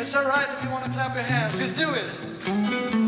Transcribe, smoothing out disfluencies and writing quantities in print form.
It's alright if you want to clap your hands, just do it.